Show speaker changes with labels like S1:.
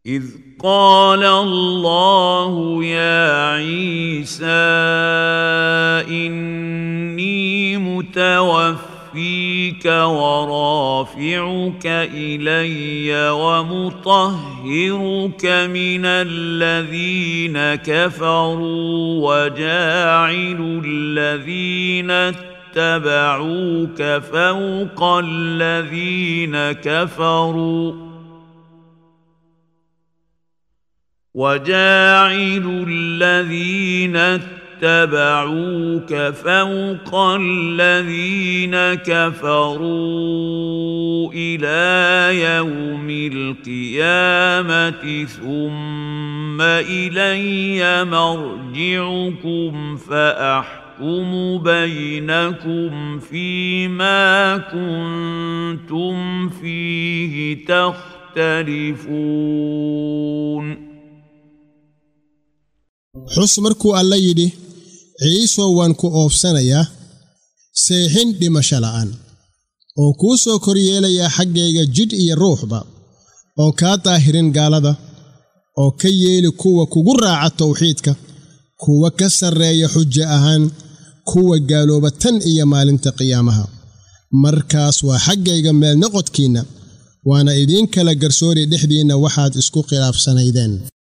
S1: إذ قال الله يا عيسى إني متوفيك ورافعك إلي ومطهرك من الذين كفروا وجاعل الذين اتبعوك فوق الذين كفروا إلى يوم القيامة ثم إلي مرجعكم فأحكم بينكم فيما كنتم فيه تختلفون
S2: xus markuu alla yidhi ciiso waan ku oofsanayaa seexin dhimasho la'aan oo kuu soo koryeelayaa xaggayga jidh iyo ruuxba oo kaa daahirin gaalada oo ka yeeli kuwa kugu raaca tawxiidka kuwa ka sarreeya xujo ahaan kuwa gaalooba tan iyo maalinta qiyaamaha markaas waa xaggayga meel noqodkiinna waana idiin kala garsoori dhexdiinna waxaad isku khilaafsanaydeen